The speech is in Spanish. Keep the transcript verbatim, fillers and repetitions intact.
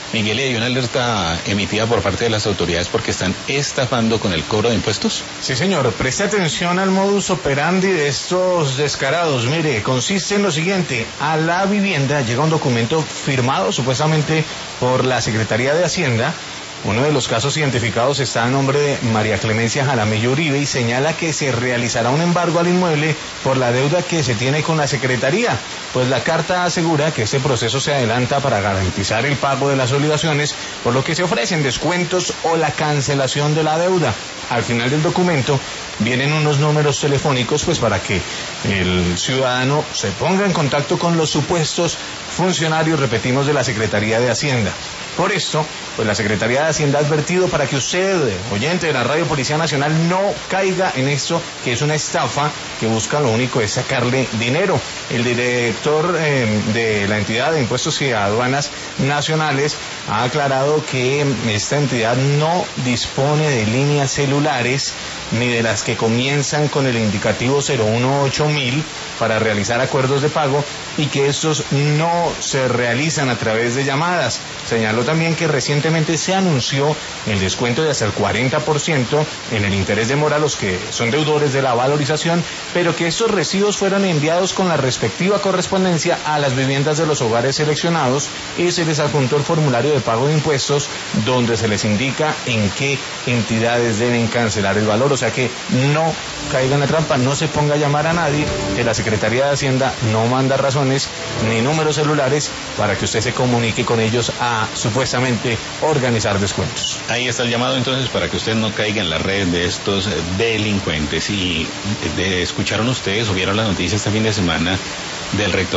Miguel, ¿hay una alerta emitida por parte de las autoridades porque están estafando con el cobro de impuestos? Sí, señor. Preste atención al modus operandi de estos descarados. Mire, consiste en lo siguiente. A la vivienda llega un documento firmado supuestamente por la Secretaría de Hacienda. Uno de los casos identificados está a nombre de María Clemencia Jaramillo Uribe y señala que se realizará un embargo al inmueble por la deuda que se tiene con la Secretaría. Pues la carta asegura que este proceso se adelanta para garantizar el pago de las obligaciones, por lo que se ofrecen descuentos o la cancelación de la deuda. Al final del documento vienen unos números telefónicos pues para que el ciudadano se ponga en contacto con los supuestos funcionarios, repetimos, de la Secretaría de Hacienda. Por esto, pues la Secretaría de Hacienda ha advertido para que usted, oyente de la Radio Policía Nacional, no caiga en esto, que es una estafa que busca lo único es sacarle dinero. El director eh, de la entidad de Impuestos y Aduanas Nacionales ha aclarado que esta entidad no dispone de líneas celulares ni de las que comienzan con el indicativo cero uno ocho mil para realizar acuerdos de pago y que estos no se realizan a través de llamadas. Señaló también que recientemente se anunció el descuento de hasta el cuarenta por ciento en el interés de mora a los que son deudores de la valorización, pero que estos recibos fueron enviados con la respectiva correspondencia a las viviendas de los hogares seleccionados y se les adjuntó el formulario de pago de impuestos donde se les indica en qué entidades deben cancelar el valor. O sea que no caiga en la trampa, no se ponga a llamar a nadie, que la Secretaría de Hacienda no manda razones ni números celulares para que usted se comunique con ellos a supuestamente organizar descuentos. Ahí está el llamado entonces para que usted no caiga en la red de estos delincuentes. Y de, escucharon ustedes o vieron la noticia este fin de semana del rector